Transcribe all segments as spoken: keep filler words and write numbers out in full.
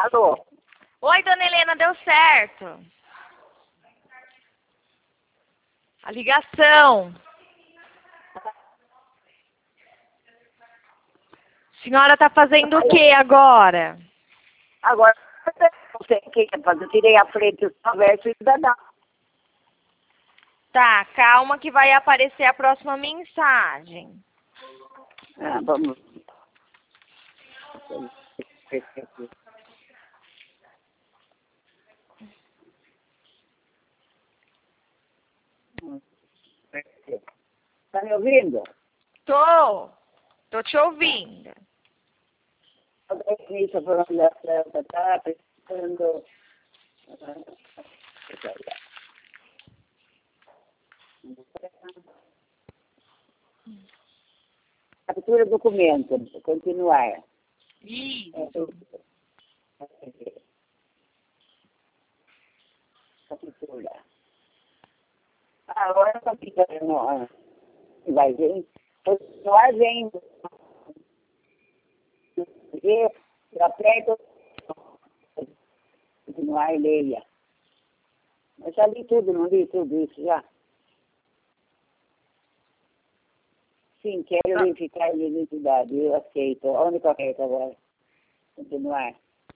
Alô? Oi, dona Helena, deu certo. A ligação. A senhora está fazendo o que agora? Agora, não sei o que é fazer. Eu tirei a frente do verso e da dá. Tá, calma que vai aparecer a próxima mensagem. Ah, vamos. Tá me ouvindo? Tô. Tô te ouvindo. Isso, a tá precisando. Captura do documento, continuar. Isso. Captura. Agora tá ficando. Vai vir. Continuar vem. Eu aperto. Continuar e leia. Eu já li tudo, não li tudo isso já. Sim, quero verificar a identidade. Eu aceito. Onde que eu aperto agora? Continuar.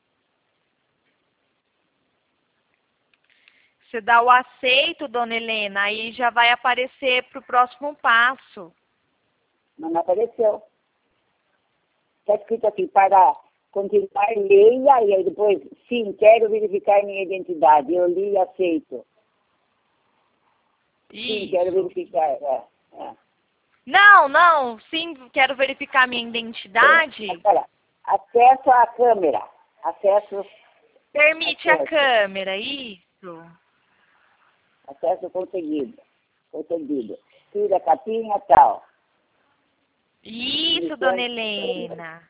Você dá o aceito, dona Helena, aí já vai aparecer para o próximo passo. Mas não apareceu. Está escrito aqui, para continuar, leia, e aí depois, sim, quero verificar minha identidade. Eu li e aceito. Sim, Isso. quero verificar. É, é. Não, não, sim, quero verificar minha identidade. Espera, acesso à câmera. Acesso. Permite acesso. a câmera, isso. Acesso conseguido. Conseguido. Tira a capinha e tal. Isso, dona Helena.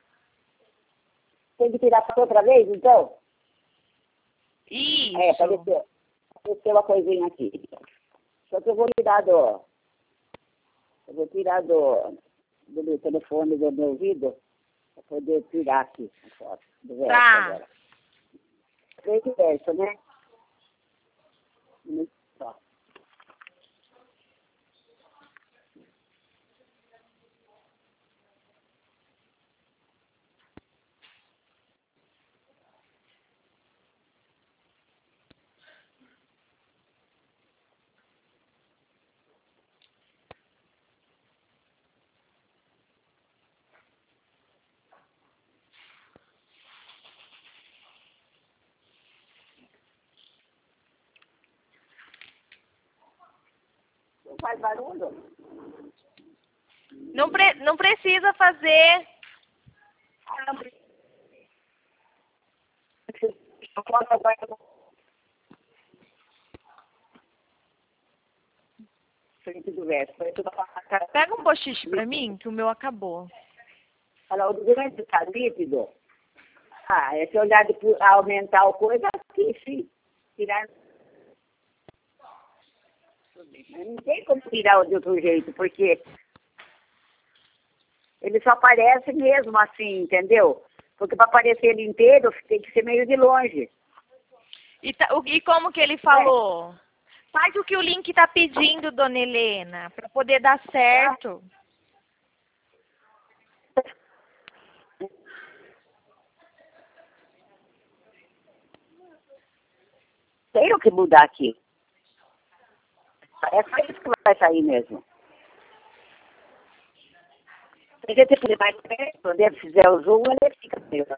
Tem que tirar foto outra vez, então? Isso. É, apareceu. Apareceu uma coisinha aqui. Só que eu vou tirar do... Eu vou tirar do, do meu telefone do meu ouvido para poder tirar aqui a foto do verso Tá. agora. Três versos, né? Muito só. Não faz barulho? Não, pre não precisa fazer. Ah, não precisa. A foto agora... Frente do verso. Pega um post-it pra mim, que o meu acabou. Olha, o documento está líquido. Ah, é se olhar de aumentar a coisa, aqui, sim. Tirar... Não tem como tirar de outro jeito, porque ele só aparece mesmo assim, entendeu? Porque para aparecer ele inteiro tem que ser meio de longe. E, tá, o, e como que ele falou? É. Faz o que o link tá pedindo, dona Helena, para poder dar certo. Tem o que mudar aqui. É só isso que vai sair mesmo. Se a gente puder mais perto, quando ele fizer o zoom, ele fica mesmo.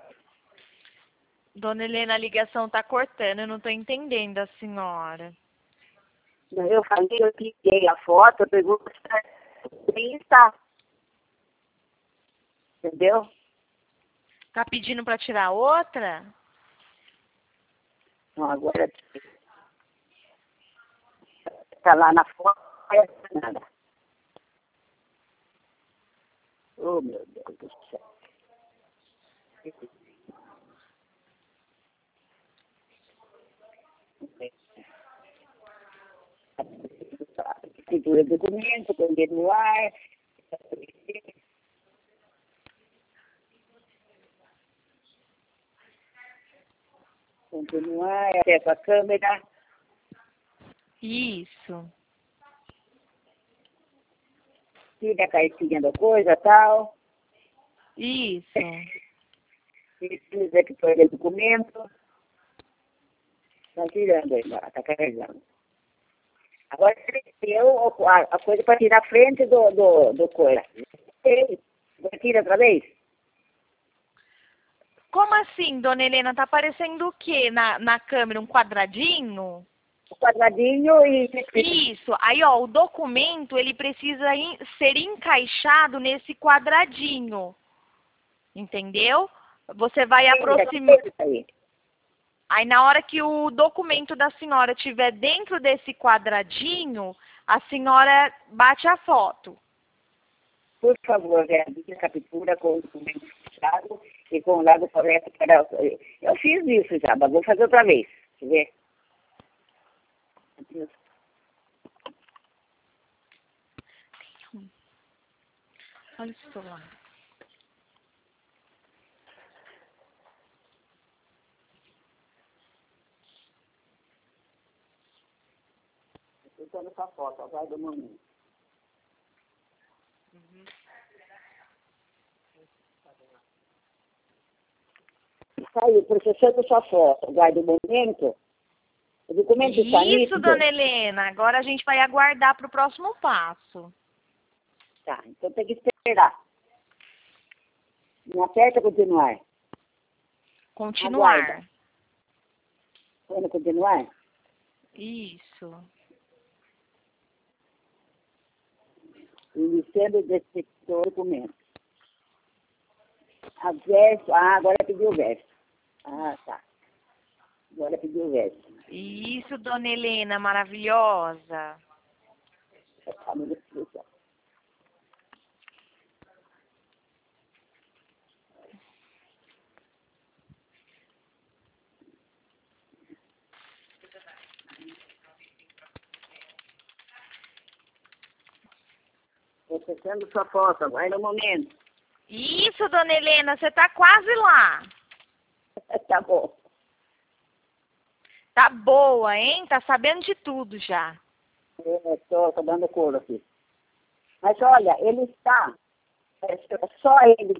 Dona Helena, a ligação tá cortando, eu não tô entendendo a senhora. Eu falei, eu cliquei a foto, eu pergunto se está. Entendeu? Tá pedindo para tirar outra? Não, agora está lá na foto, não é nada. Oh, meu Deus do céu. Escritura do documento, continuar. Continuar, acesso à câmera. Isso. Tira a caixinha da coisa, tal. Isso. Precisa que foi o documento. Está tirando aí, está carregando. Agora eu a, a coisa para tirar a frente do, do, do coisa. Vai tirar outra vez? Como assim, dona Helena? Tá aparecendo o quê na, na câmera? Um quadradinho? O quadradinho e... Isso. Aí, ó, o documento, ele precisa in, ser encaixado nesse quadradinho. Entendeu? Você vai aproximar... Aí, na hora que o documento da senhora estiver dentro desse quadradinho, a senhora bate a foto. Por favor, realize a captura com o documento fechado e com o lado correto para... Eu fiz isso já, mas vou fazer outra vez. Deixa eu ver. Olha o celular. Estou na sua foto, vai do momento. Uhum. Saiu, processando sua foto, guarda o momento. O documento está nítido. Isso, dona Helena. Agora a gente vai aguardar para o próximo passo. Tá, então tem que esperar. Não aperta continuar. Continuar. Aguarda. Foi no continuar? Isso. Iniciando o detector documento. A verso, ah, agora pediu o verso. Ah, tá. Agora pediu o verso. Isso, dona Helena, maravilhosa. Tá, me explica. Processando sua foto, vai no momento. Isso, dona Helena, você tá quase lá. Tá bom. Tá boa, hein? Tá sabendo de tudo já. Estou é, dando cor aqui. Mas olha, ele está, é, só ele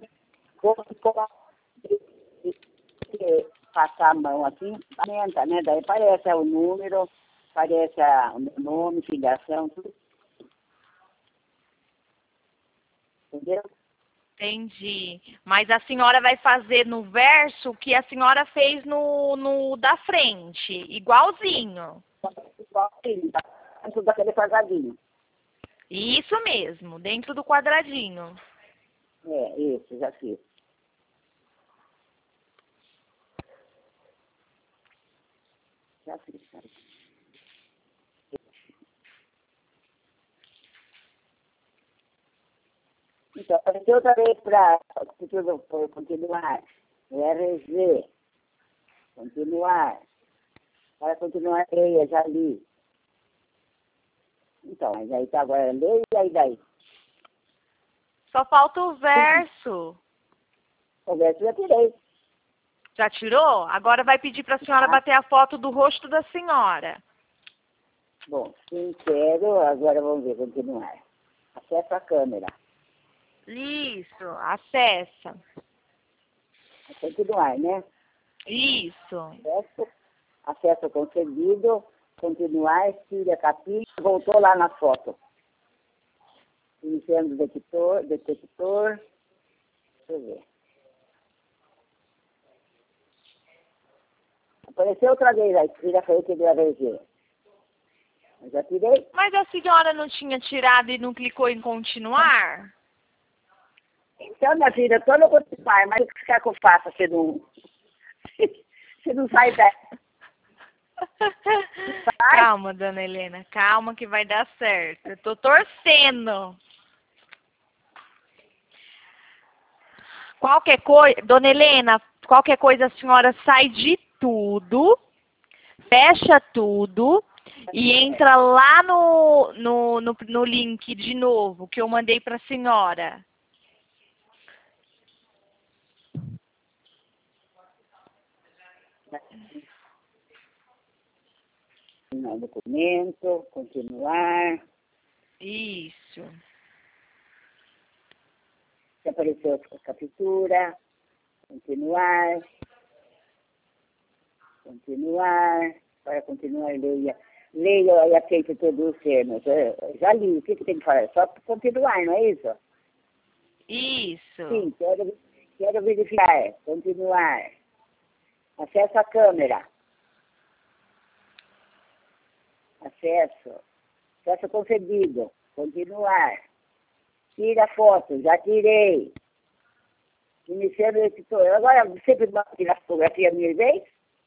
passar a mão assim, aumenta, né? Daí aparece o número, aparece a, o nome, filiação, tudo. Entendeu? Entendi. Mas a senhora vai fazer no verso o que a senhora fez no, no da frente, igualzinho. Igualzinho, tá dentro daquele quadradinho. Isso mesmo, dentro do quadradinho. É, isso, já fiz. Já fiz, cara. Então, apareceu outra vez para continuar. R G. Continuar. Para continuar, leia, já li. Então, mas aí tá agora, leia e aí daí. Só falta o verso. O verso já tirei. Já tirou? Agora vai pedir para a senhora Ah. bater a foto do rosto da senhora. Bom, sincero, agora vamos ver, continuar. Acessa a câmera. Isso, acessa. Continuar, né? Isso. Acesso, acesso concedido, continuar, tira a capinha, voltou lá na foto. Iniciando o detector, detector, deixa eu ver. Apareceu outra vez aí, tira foi o que deu a R G. Eu já tirei. Mas a senhora não tinha tirado e não clicou em continuar? Então, minha filha, eu estou no continuar, mas o que quer que eu faça se não, se não sai dessa? Calma, dona Helena, calma que vai dar certo. Eu tô torcendo. Qualquer coisa, dona Helena, qualquer coisa a senhora sai de tudo, fecha tudo e entra lá no, no, no, no link de novo que eu mandei para a senhora. No documento, continuar. Isso. Se apareceu a captura, continuar. Continuar. Para continuar, leia. Leia e aceite todos os termos. Eu já li. O que, que tem que fazer? Só continuar, não é isso? Isso. Sim, quero, quero verificar. Continuar. Acesso à câmera. Acesso. Acesso concedido. Continuar. Tira foto. Já tirei. Iniciando o editor. Agora, sempre vou tirar fotografia mil vezes?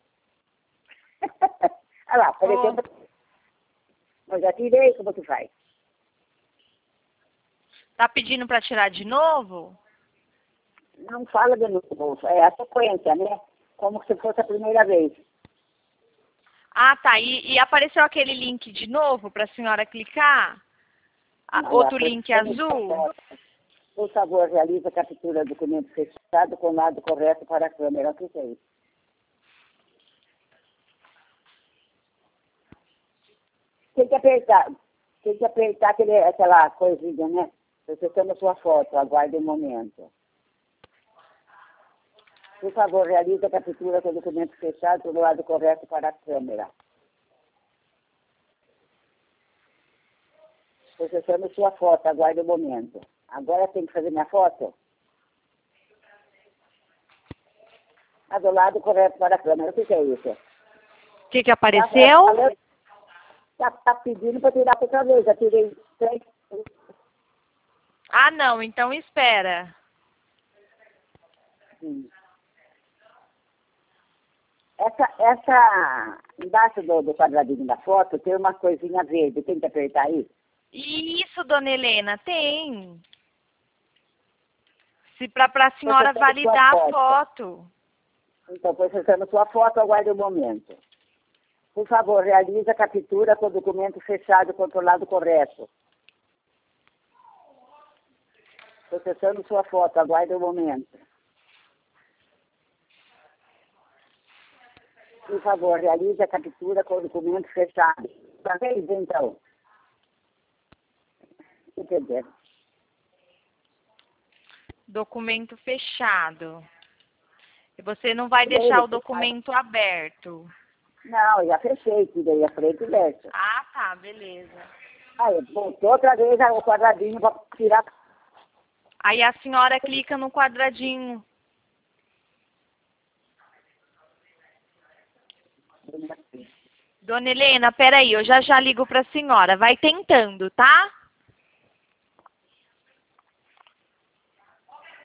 Olha lá, apareceu. Oh. Mas já tirei, como tu faz? Tá pedindo para tirar de novo? Não fala de novo. É a sequência, né? Como se fosse a primeira vez. Ah, tá. E, e apareceu aquele link de novo para a senhora clicar? Não, Outro link azul? Por favor, realize a captura do documento fechado com o lado correto para a câmera. O que é isso? Tem que apertar. Tem que apertar aquele, aquela coisinha, né? Processando a sua foto. Aguarde um momento. Por favor, realize a captura com o documento fechado do lado correto para a câmera. Processando sua foto, aguarde um momento. Agora tem que fazer minha foto? Ah, do lado correto para a câmera. O que, que é isso? O que, que apareceu? Está tá pedindo para tirar outra vez. Já tirei três. Ah, não. Então espera. Hum. Essa, essa, embaixo do, do quadradinho da foto, tem uma coisinha verde. Tem que apertar aí? Isso, dona Helena, tem. Se para a senhora validar a foto. Então, processando sua foto, aguarde um momento. Por favor, realize a captura com o documento fechado contra o lado correto. Processando sua foto, aguarde um momento. Por favor, realize a captura com o documento fechado. Para vez, então. Entendeu? Documento fechado. E você não vai deixar o documento aberto? Não, eu já fechei, tirei a frente e verso. Ah, tá, beleza. Aí, voltou outra vez o quadradinho para tirar. Aí a senhora clica no quadradinho. Dona Helena, peraí, eu já já ligo para a senhora. Vai tentando, tá?